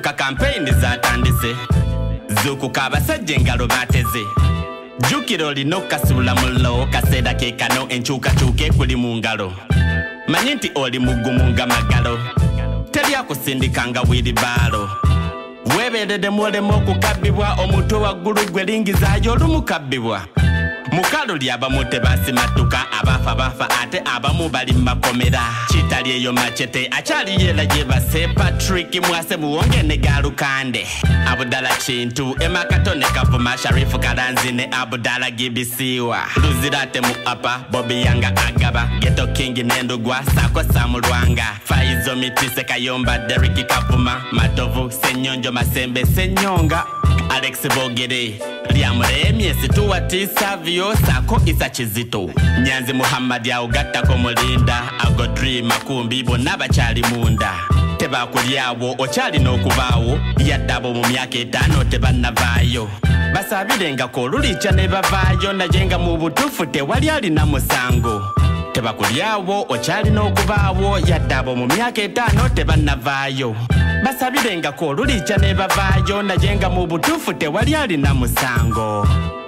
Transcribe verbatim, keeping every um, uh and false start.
Zuukuka campaign zatandise Zuukuka abasajja engalo bateze Jukira olina okukasuula mulo kaseera ke kano enkyukakyuka ekuli mu ngalo manyi nti oli mugumu nga magalo teri akusindika nga wiribaalo weebeerere mwolemu okukabbibwa omutwe waggulu gwe lingizaayo olumukabbibwa mukalu lyabamu tebasimatuka abafa bafa ate abamu bali makomera kitali eyo machete akyali yera gyebase Patrick Mwase muwonge ne galukande Abudala Kintu emakatone kavuma Sharifu Karanzine Abudala Gibisiwa Luzirate mu apa Bobby Yanga agaba Ghetto King nendugwa Sako Samulwanga Faizo Mitise Kayomba Derrick Kavuma Matovu Senyonjo Masembe Senyonga Alex Bogere Liamuremye situwati Savio Sako Isa Kizito Nyanzi Muhammad ya ugata komulinda Agodri Makumbi Bonaba chali munda Teba kuliawo ochali no kubaawo Yadabo mu myaka etaano tebanavaayo Basabirenga ko lulicha ne bavaayo najenga mu butufu tewali alina musango Teba kuliawo ochali no kubaawo Yadabo mu myaka etaano tebanavaayo Basabirenga ko lulicha ne bavaayo najenga mu butufu tewali alina musango